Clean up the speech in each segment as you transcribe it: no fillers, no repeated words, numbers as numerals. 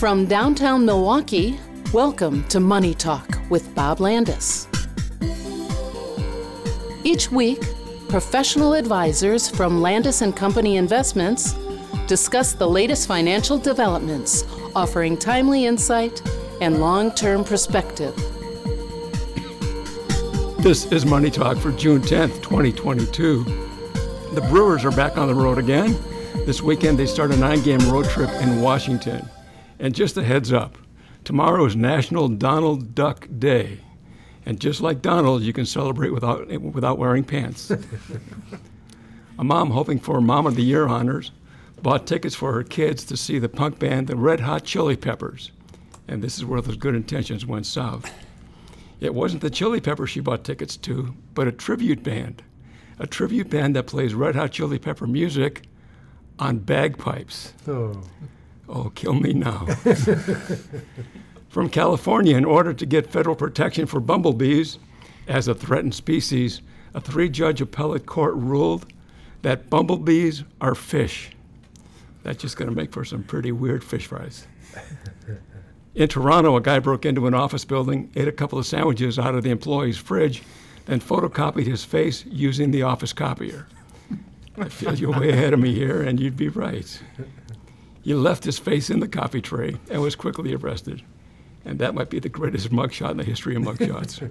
From downtown Milwaukee, welcome to Money Talk with Bob Landis. Each week, professional advisors from Landis & Company Investments discuss the latest financial developments, offering timely insight and long-term perspective. This is Money Talk for June 10th, 2022. The Brewers are back on the road again. This weekend they start a 9-game road trip in Washington. And just a heads up, tomorrow is National Donald Duck Day. And just like Donald, you can celebrate without wearing pants. A mom hoping for Mom of the Year honors bought tickets for her kids to see the punk band the Red Hot Chili Peppers. And this is where those good intentions went south. It wasn't the Chili Peppers she bought tickets to, but a tribute band. A tribute band that plays Red Hot Chili Pepper music on bagpipes. Oh, kill me now. From California, in order to get federal protection for bumblebees as a threatened species, a 3-judge appellate court ruled that bumblebees are fish. That's just going to make for some pretty weird fish fries. In Toronto, a guy broke into an office building, ate a couple of sandwiches out of the employee's fridge, then photocopied his face using the office copier. I feel you're way ahead of me here, and you'd be right. He left his face in the coffee tray and was quickly arrested. And that might be the greatest mugshot in the history of mugshots.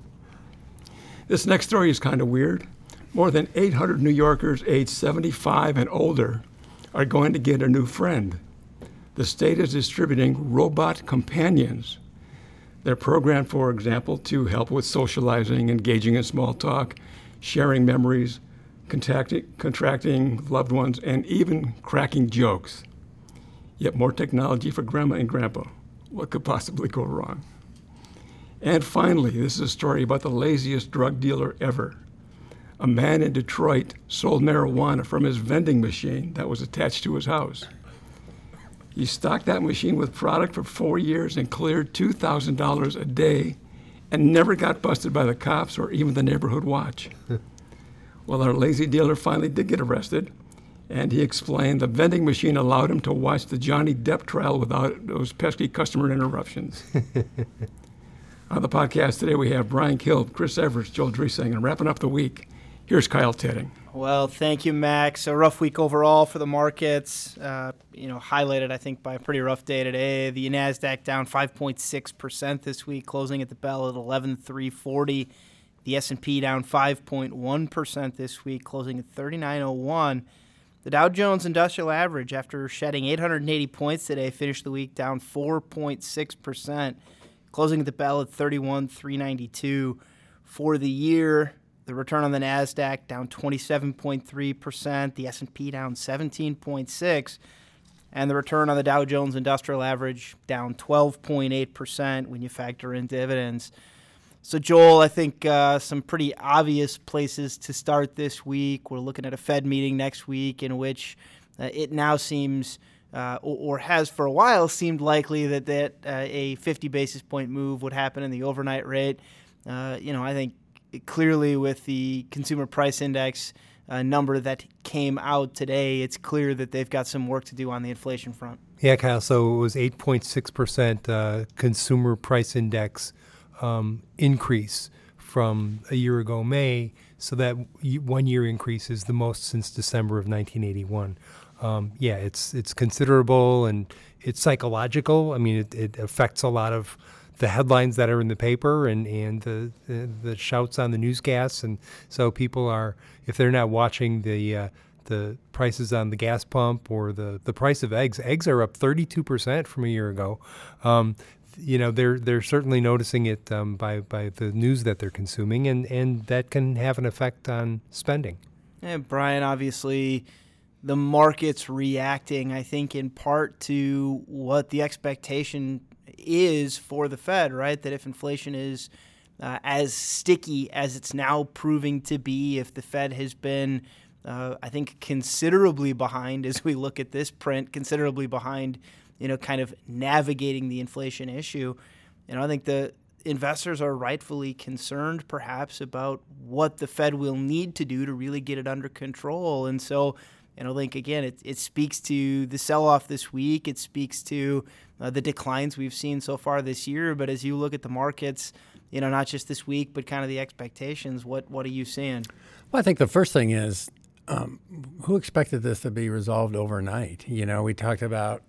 This next story is kind of weird. More than 800 New Yorkers aged 75 and older are going to get a new friend. The state is distributing robot companions. They're programmed, for example, to help with socializing, engaging in small talk, sharing memories, contracting loved ones, and even cracking jokes. Yet more technology for Grandma and Grandpa. What could possibly go wrong? And finally, this is a story about the laziest drug dealer ever. A man in Detroit sold marijuana from his vending machine that was attached to his house. He stocked that machine with product for 4 years and cleared $2,000 a day and never got busted by the cops or even the neighborhood watch. Well, our lazy dealer finally did get arrested, and he explained the vending machine allowed him to watch the Johnny Depp trial without those pesky customer interruptions. On the podcast today, we have Brian Kilb, Chris Evers, Joel Driesing, and wrapping up the week, here's Kyle Tedding. Well, thank you, Max. A rough week overall for the markets, highlighted, I think, by a pretty rough day today. The NASDAQ down 5.6% this week, closing at the bell at 11,340. The S&P down 5.1% this week, closing at 3901. The Dow Jones Industrial Average, after shedding 880 points today, finished the week down 4.6%, closing at the bell at 31,392. For the year, the return on the NASDAQ down 27.3%, the S&P down 17.6%, and the return on the Dow Jones Industrial Average down 12.8% when you factor in dividends. So, Joel, I think some pretty obvious places to start this week. We're looking at a Fed meeting next week in which it now seems, or has for a while seemed likely that a 50 basis point move would happen in the overnight rate. I think clearly with the consumer price index number that came out today, it's clear that they've got some work to do on the inflation front. Yeah, Kyle, so it was 8.6% consumer price index increase from a year ago, May, so that 1 year increase is the most since December of 1981. It's considerable and it's psychological. I mean, it affects a lot of the headlines that are in the paper and the shouts on the newscasts, and so people are, if they're not watching the prices on the gas pump or the price of eggs are up 32% from a year ago. They're certainly noticing it by the news that they're consuming, and that can have an effect on spending. And Brian, obviously, the market's reacting, I think, in part to what the expectation is for the Fed, right? That if inflation is as sticky as it's now proving to be, if the Fed has been, I think, considerably behind as we look at this print, considerably behind, kind of navigating the inflation issue, I think the investors are rightfully concerned perhaps about what the Fed will need to do to really get it under control. And so, And I think, again, it speaks to the sell-off this week. It speaks to the declines we've seen so far this year. But as you look at the markets, not just this week, but kind of the expectations, what are you seeing? Well, I think the first thing is, who expected this to be resolved overnight? We talked about,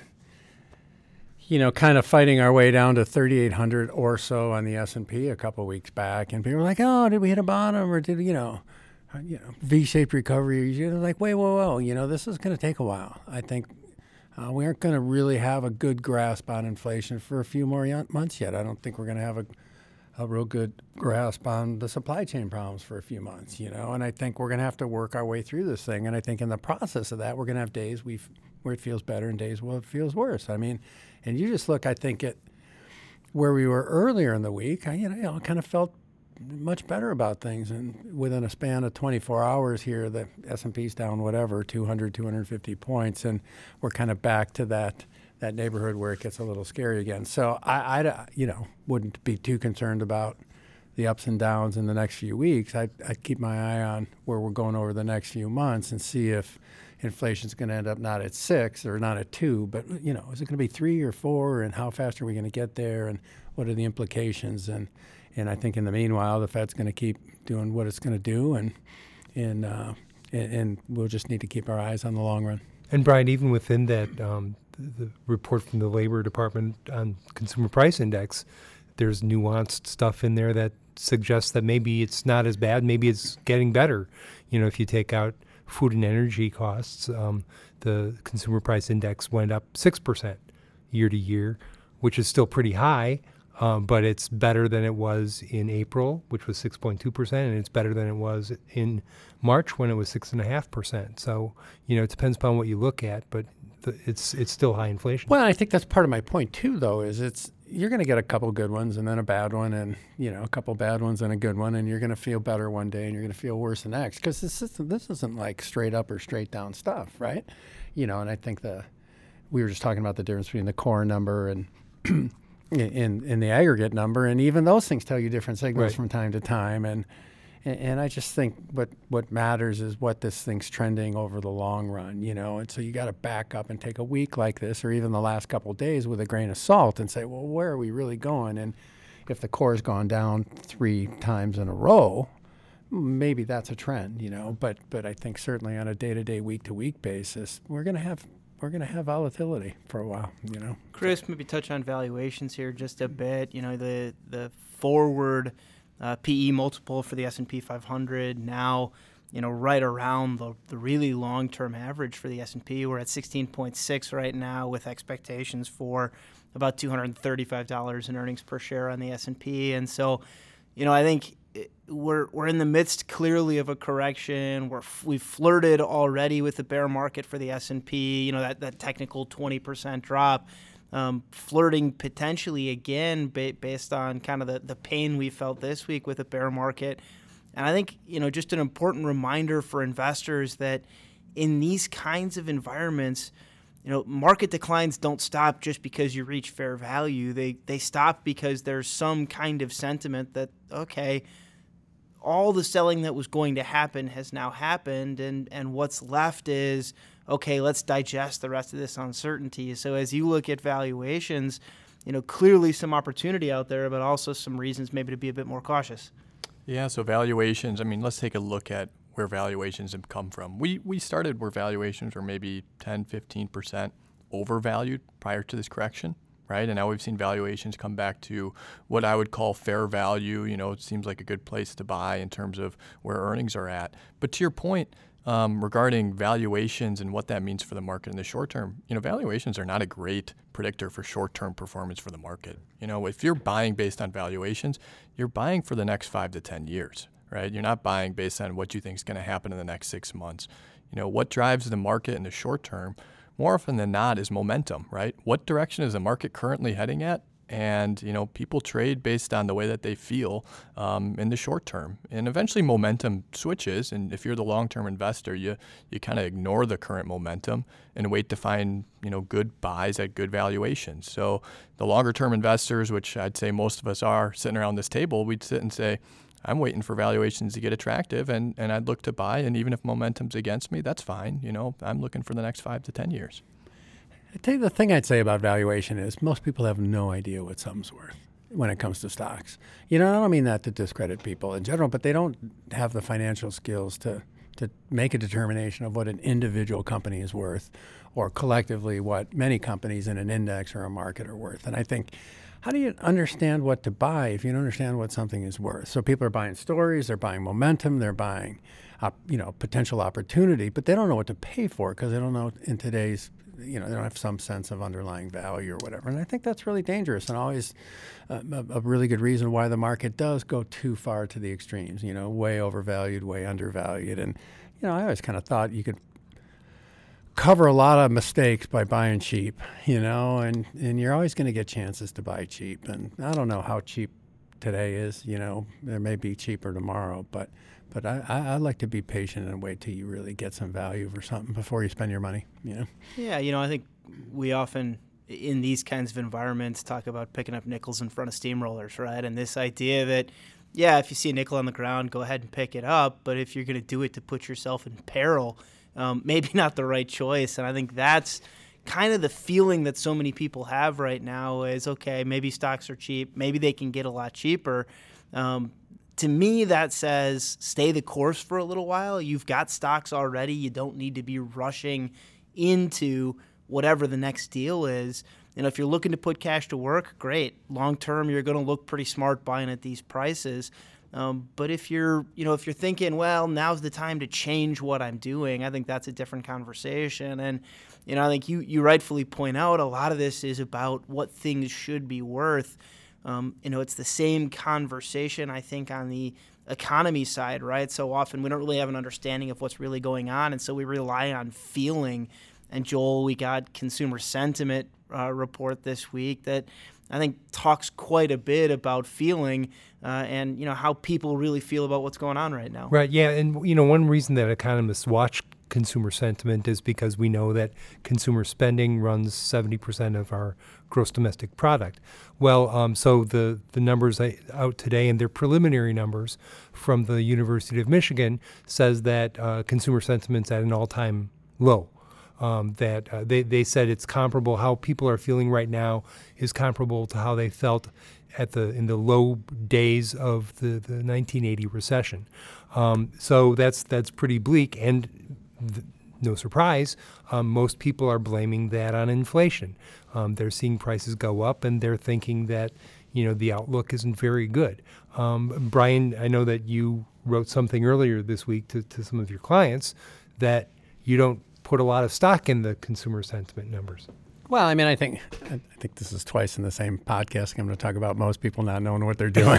kind of fighting our way down to 3,800 or so on the S&P a couple of weeks back. And people were like, oh, did we hit a bottom or did, V-shaped recovery? You're like, wait, whoa, this is going to take a while. I think we aren't going to really have a good grasp on inflation for a few more months yet. I don't think we're going to have a real good grasp on the supply chain problems for a few months, and I think we're going to have to work our way through this thing. And I think in the process of that, we're going to have days where it feels better and days where it feels worse. I mean, and you just look, I think, at where we were earlier in the week, I kind of felt much better about things. And within a span of 24 hours here, the S&P's down, 250 points, and we're kind of back to that neighborhood where it gets a little scary again. So I wouldn't be too concerned about the ups and downs in the next few weeks. I'd keep my eye on where we're going over the next few months and see if inflation's going to end up not at 6 or not at 2, but is it going to be 3 or 4, and how fast are we going to get there, and what are the implications? And I think in the meanwhile, the Fed's going to keep doing what it's going to do, and we'll just need to keep our eyes on the long run. And Brian, even within that, the report from the Labor Department on Consumer Price Index, there's nuanced stuff in there that suggests that maybe it's not as bad, maybe it's getting better. If you take out food and energy costs, the Consumer Price Index went up 6% year to year, which is still pretty high, but it's better than it was in April, which was 6.2%, and it's better than it was in March when it was 6.5%. So, it depends upon what you look at, but it's still high inflation. Well, I think that's part of my point too, though, is you're going to get a couple good ones and then a bad one, and a couple bad ones and a good one, and you're going to feel better one day and you're going to feel worse the next, because this isn't like straight up or straight down stuff, right? And I think we were just talking about the difference between the core number and in the aggregate number, and even those things tell you different signals from time to time, and I just think what matters is what this thing's trending over the long run, and so you got to back up and take a week like this, or even the last couple of days, with a grain of salt and say, well, where are we really going? And if the core's gone down 3 times in a row, maybe that's a trend, but I think certainly on a day-to-day, week-to-week basis, we're going to have volatility for a while, Chris, maybe touch on valuations here just a bit. The forward PE multiple for the S&P 500 now, right around the really long-term average for the S&P. We're at 16.6 right now, with expectations for about $235 in earnings per share on the S&P. And so, I think we're in the midst clearly of a correction. We've flirted already with the bear market for the S&P, that technical 20% drop. Flirting potentially again based on kind of the pain we felt this week with the bear market. And I think, just an important reminder for investors that in these kinds of environments, market declines don't stop just because you reach fair value. They stop because there's some kind of sentiment that, okay, all the selling that was going to happen has now happened, and what's left is, okay, let's digest the rest of this uncertainty. So as you look at valuations, clearly some opportunity out there, but also some reasons maybe to be a bit more cautious. Yeah, so valuations, let's take a look at where valuations have come from. We started where valuations were maybe 10, 15% overvalued prior to this correction, right? And now we've seen valuations come back to what I would call fair value. It seems like a good place to buy in terms of where earnings are at. But to your point, regarding valuations and what that means for the market in the short term, valuations are not a great predictor for short-term performance for the market. If you're buying based on valuations, you're buying for the next 5 to 10 years, right? You're not buying based on what you think is going to happen in the next 6 months. What drives the market in the short term, more often than not, is momentum, right? What direction is the market currently heading at? And, people trade based on the way that they feel in the short term. And eventually momentum switches. And if you're the long-term investor, you kind of ignore the current momentum and wait to find, good buys at good valuations. So the longer-term investors, which I'd say most of us are sitting around this table, we'd sit and say, I'm waiting for valuations to get attractive, and I'd look to buy. And even if momentum's against me, that's fine. I'm looking for the next 5 to 10 years. I tell you, the thing I'd say about valuation is most people have no idea what something's worth when it comes to stocks. I don't mean that to discredit people in general, but they don't have the financial skills to make a determination of what an individual company is worth, or collectively what many companies in an index or a market are worth. And I think, how do you understand what to buy if you don't understand what something is worth? So people are buying stories, they're buying momentum, they're buying potential opportunity, but they don't know what to pay for because they don't know in today's, they don't have some sense of underlying value or whatever. And I think that's really dangerous, and always a really good reason why the market does go too far to the extremes, way overvalued, way undervalued. And, I always kind of thought you could cover a lot of mistakes by buying cheap, and you're always going to get chances to buy cheap. And I don't know how cheap today is, there may be cheaper tomorrow, but I like to be patient and wait till you really get some value for something before you spend your money, Yeah, I think we often, in these kinds of environments, talk about picking up nickels in front of steamrollers, right? And this idea that, if you see a nickel on the ground, go ahead and pick it up. But if you're going to do it to put yourself in peril, maybe not the right choice. And I think that's kind of the feeling that so many people have right now is, okay, maybe stocks are cheap. Maybe they can get a lot cheaper. To me, that says stay the course for a little while. You've got stocks already. You don't need to be rushing into whatever the next deal is. If you're looking to put cash to work, great. Long term, you're going to look pretty smart buying at these prices. But if you're thinking, well, now's the time to change what I'm doing, I think that's a different conversation. And, I think you rightfully point out a lot of this is about what things should be worth. It's the same conversation, I think, on the economy side, right? So often we don't really have an understanding of what's really going on, and so we rely on feeling. And Joel, we got consumer sentiment report this week that I think talks quite a bit about feeling and how people really feel about what's going on right now. Right. Yeah. And one reason that economists watch consumer sentiment is because we know that consumer spending runs 70% of our gross domestic product. Well, so the numbers out today, and they're preliminary numbers from the University of Michigan, says that consumer sentiment's at an all-time low. They said it's comparable. How people are feeling right now is comparable to how they felt in the low days of the 1980 recession. So that's pretty bleak, and no surprise, most people are blaming that on inflation. They're seeing prices go up, and they're thinking that the outlook isn't very good. Brian, I know that you wrote something earlier this week to some of your clients that you don't put a lot of stock in the consumer sentiment numbers. Well, I mean, I think this is twice in the same podcast. I'm going to talk about most people not knowing what they're doing.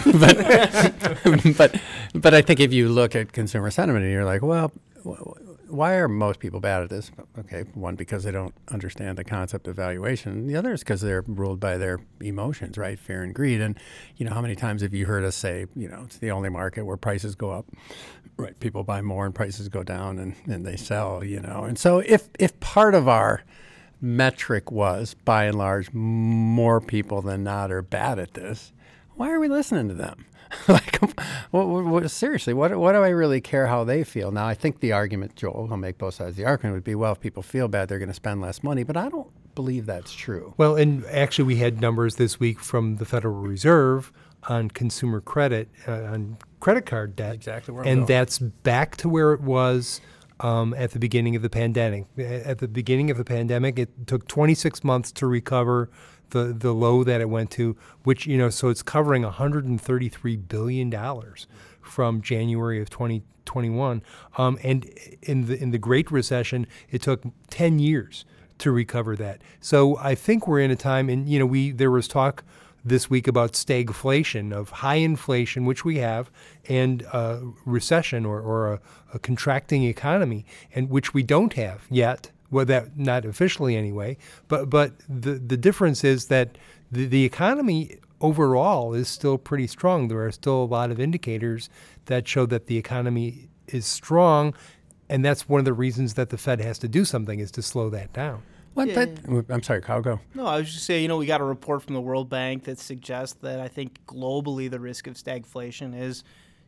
but I think if you look at consumer sentiment and you're like, well, why are most people bad at this? Okay, one, because they don't understand the concept of valuation. The other is because they're ruled by their emotions, right? Fear and greed. And, how many times have you heard us say, it's the only market where prices go up, right? People buy more and prices go down and they sell, And so if part of our metric was, by and large, more people than not are bad at this, why are we listening to them? Seriously, what do I really care how they feel? Now, I think the argument, Joel, I'll make both sides of the argument, would be, well, if people feel bad, they're going to spend less money. But I don't believe that's true. Well, and actually we had numbers this week from the Federal Reserve on consumer credit, on credit card debt. Exactly where and that's back to where it was at the beginning of the pandemic. At the beginning of the pandemic, it took 26 months to recover the low that it went to, which, so it's covering $133 billion from January of 2021. And in the Great Recession, it took 10 years to recover that. So I think we're in a time, and there was talk this week about stagflation, of high inflation, which we have, and recession or a contracting economy, and which we don't have yet. Well, that not officially anyway, but the difference is that the economy overall is still pretty strong. There are still a lot of indicators that show that the economy is strong, and that's one of the reasons that the Fed has to do something, is to slow that down. I'm sorry, Kyle, go. No, I was just saying, we got a report from the World Bank that suggests that I think globally the risk of stagflation is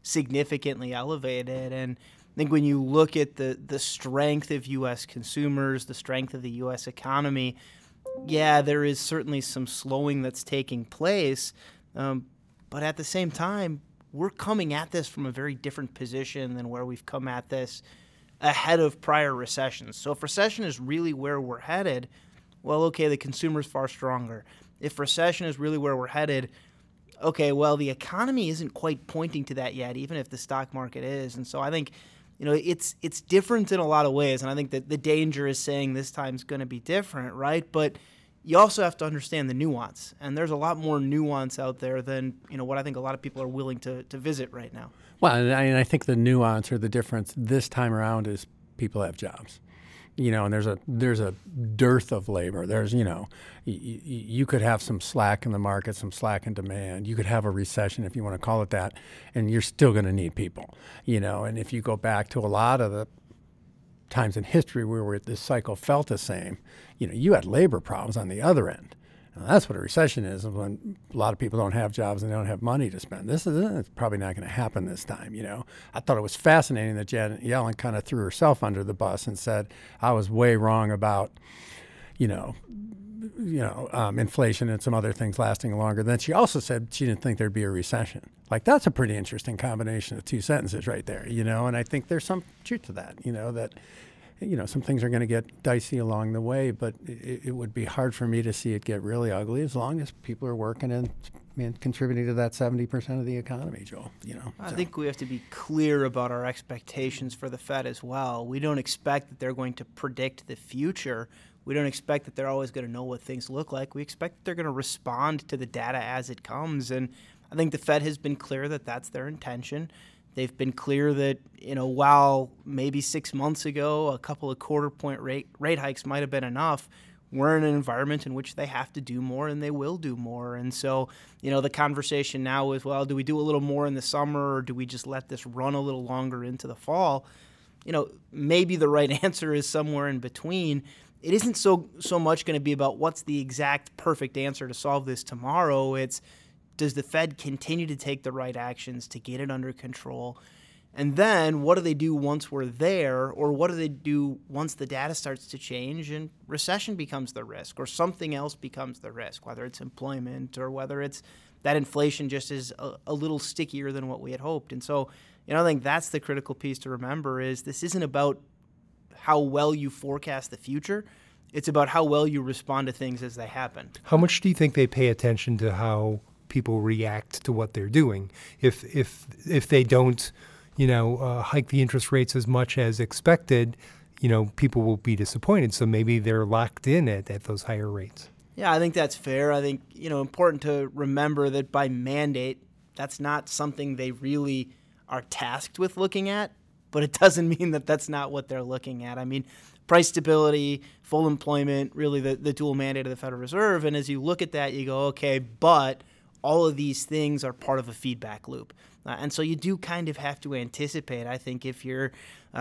significantly elevated. And I think when you look at the strength of U.S. consumers, the strength of the U.S. economy, yeah, there is certainly some slowing that's taking place. But at the same time, we're coming at this from a very different position than where we've come at this ahead of prior recessions. So if recession is really where we're headed, well, okay, the consumer's far stronger. If recession is really where we're headed, okay, well, the economy isn't quite pointing to that yet, even if the stock market is. And so I think, it's different in a lot of ways. And I think that the danger is saying this time's going to be different, right? But you also have to understand the nuance. And there's a lot more nuance out there than, what I think a lot of people are willing to visit right now. Well, and I think the nuance or the difference this time around is people have jobs. And there's a dearth of labor. There's, you could have some slack in the market, some slack in demand. You could have a recession, if you want to call it that, and you're still going to need people, And if you go back to a lot of the times in history where this cycle felt the same, you had labor problems on the other end. And that's what a recession is when a lot of people don't have jobs and they don't have money to spend. It's probably not going to happen this time, I thought it was fascinating that Janet Yellen kind of threw herself under the bus and said, I was way wrong about, inflation and some other things lasting longer. Then she also said she didn't think there'd be a recession. Like, that's a pretty interesting combination of two sentences right there, and I think there's some truth to that, that some things are going to get dicey along the way, but it would be hard for me to see it get really ugly as long as people are working and contributing to that 70% of the economy, Joel. I think we have to be clear about our expectations for the Fed as well. We don't expect that they're going to predict the future. We don't expect that they're always going to know what things look like. We expect that they're going to respond to the data as it comes, and I think the Fed has been clear that that's their intention. They've been clear that, while maybe 6 months ago a couple of quarter-point rate hikes might have been enough, we're in an environment in which they have to do more and they will do more. And so, the conversation now is, well, do we do a little more in the summer or do we just let this run a little longer into the fall? Maybe the right answer is somewhere in between. It isn't so much going to be about what's the exact perfect answer to solve this tomorrow. It's, does the Fed continue to take the right actions to get it under control? And then what do they do once we're there, or what do they do once the data starts to change and recession becomes the risk or something else becomes the risk, whether it's employment or whether it's that inflation just is a little stickier than what we had hoped. And so, I think that's the critical piece to remember is this isn't about how well you forecast the future. It's about how well you respond to things as they happen. How much do you think they pay attention to how people react to what they're doing? If they don't, hike the interest rates as much as expected, people will be disappointed. So maybe they're locked in at those higher rates. Yeah, I think that's fair. I think, important to remember that by mandate, that's not something they really are tasked with looking at, but it doesn't mean that that's not what they're looking at. I mean, price stability, full employment, really the dual mandate of the Federal Reserve. And as you look at that, you go, okay, but all of these things are part of a feedback loop. And so you do kind of have to anticipate, I think, if you're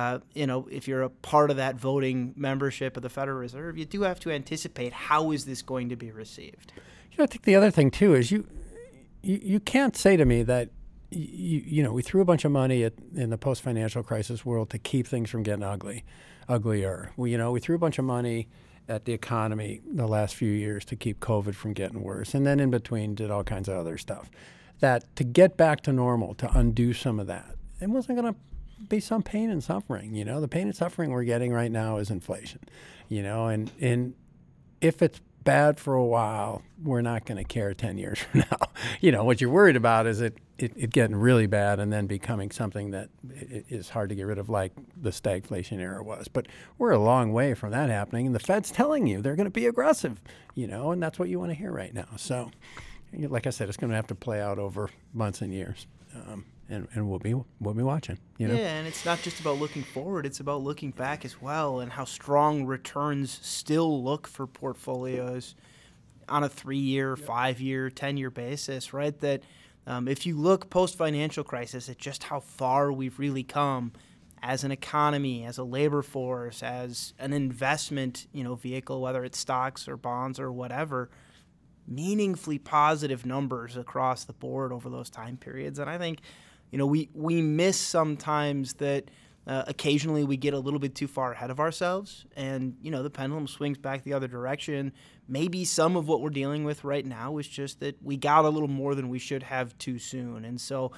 a part of that voting membership of the Federal Reserve, you do have to anticipate how is this going to be received. I think the other thing, too, is you can't say to me that, we threw a bunch of money in the post-financial crisis world to keep things from getting uglier. We threw a bunch of money at the economy the last few years to keep COVID from getting worse. And then in between did all kinds of other stuff. That to get back to normal, to undo some of that, it wasn't going to be some pain and suffering. The pain and suffering we're getting right now is inflation, and if it's bad for a while, we're not going to care 10 years from now. What you're worried about is it getting really bad and then becoming something that is hard to get rid of, like the stagflation era was. But we're a long way from that happening, and the Fed's telling you they're going to be aggressive, and that's what you want to hear right now. So, like I said, it's going to have to play out over months and years, and we'll be watching. Yeah, and it's not just about looking forward; it's about looking back as well, and how strong returns still look for portfolios on a 3-year, 5-year, 10-year basis. Right? That if you look post-financial crisis at just how far we've really come as an economy, as a labor force, as an investment, vehicle, whether it's stocks or bonds or whatever. Meaningfully positive numbers across the board over those time periods. And I think, we miss sometimes that occasionally we get a little bit too far ahead of ourselves, and the pendulum swings back the other direction. Maybe some of what we're dealing with right now is just that we got a little more than we should have too soon. And so,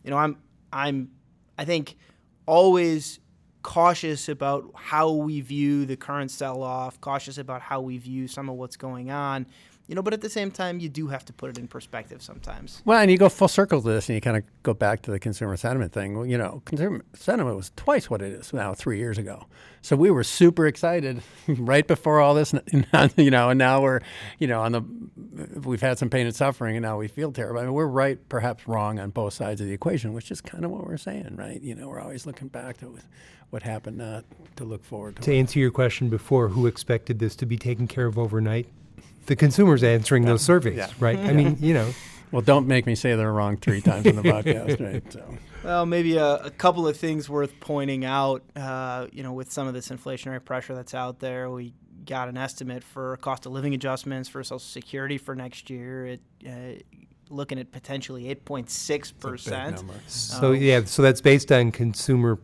I think always cautious about how we view the current sell-off, cautious about how we view some of what's going on. But at the same time, you do have to put it in perspective sometimes. Well, and you go full circle to this, and you kind of go back to the consumer sentiment thing. Well, consumer sentiment was twice what it is now 3 years ago. So we were super excited right before all this, and now we're, we've had some pain and suffering, and now we feel terrible. I mean, we're right, perhaps wrong on both sides of the equation, which is kind of what we're saying, right? We're always looking back to what happened, to look forward to. To answer your question before, who expected this to be taken care of overnight? The consumer's answering those surveys, right? I mean, Well, don't make me say they're wrong 3 times on the podcast, right? So. Well, maybe a couple of things worth pointing out, with some of this inflationary pressure that's out there. We got an estimate for cost of living adjustments for Social Security for next year. Looking at potentially 8.6%. So that's based on consumer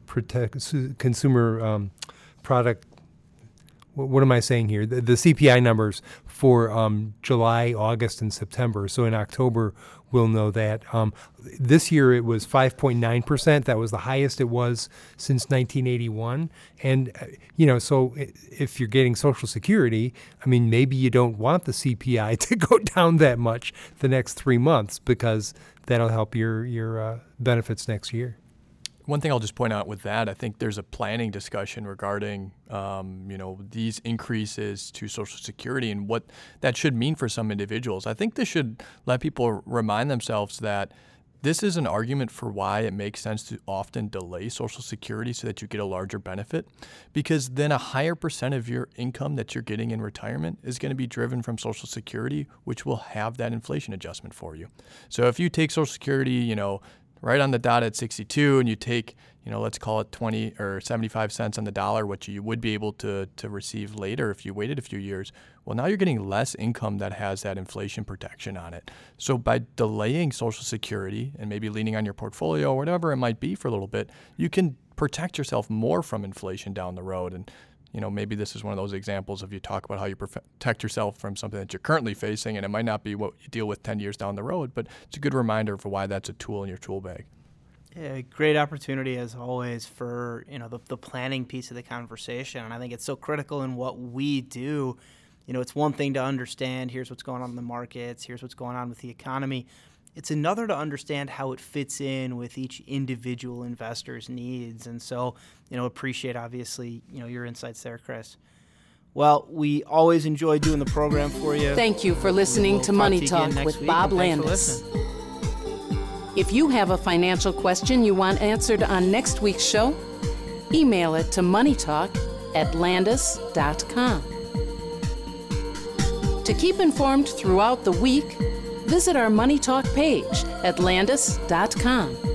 product. What am I saying here? The CPI numbers for July, August, and September. So in October, we'll know that. This year, it was 5.9%. That was the highest it was since 1981. And, so if you're getting Social Security, I mean, maybe you don't want the CPI to go down that much the next 3 months, because that'll help your benefits next year. One thing I'll just point out with that, I think there's a planning discussion regarding, these increases to Social Security and what that should mean for some individuals. I think this should let people remind themselves that this is an argument for why it makes sense to often delay Social Security so that you get a larger benefit, because then a higher percent of your income that you're getting in retirement is going to be driven from Social Security, which will have that inflation adjustment for you. So if you take Social Security, right on the dot at 62, and you take, let's call it 20 or 75 cents on the dollar, which you would be able to receive later if you waited a few years. Well, now you're getting less income that has that inflation protection on it. So by delaying Social Security and maybe leaning on your portfolio or whatever it might be for a little bit, you can protect yourself more from inflation down the road. And maybe this is one of those examples of you talk about how you protect yourself from something that you're currently facing, and it might not be what you deal with 10 years down the road, but it's a good reminder for why that's a tool in your tool bag. Yeah, great opportunity as always for the planning piece of the conversation, and I think it's so critical in what we do. It's one thing to understand here's what's going on in the markets, here's what's going on with the economy. It's another to understand how it fits in with each individual investor's needs. And so, appreciate, obviously, your insights there, Chris. Well, we always enjoy doing the program for you. Thank you for listening to Money Talk with Bob Landis. If you have a financial question you want answered on next week's show, email it to moneytalk@landis.com. To keep informed throughout the week, visit our Money Talk page at landis.com.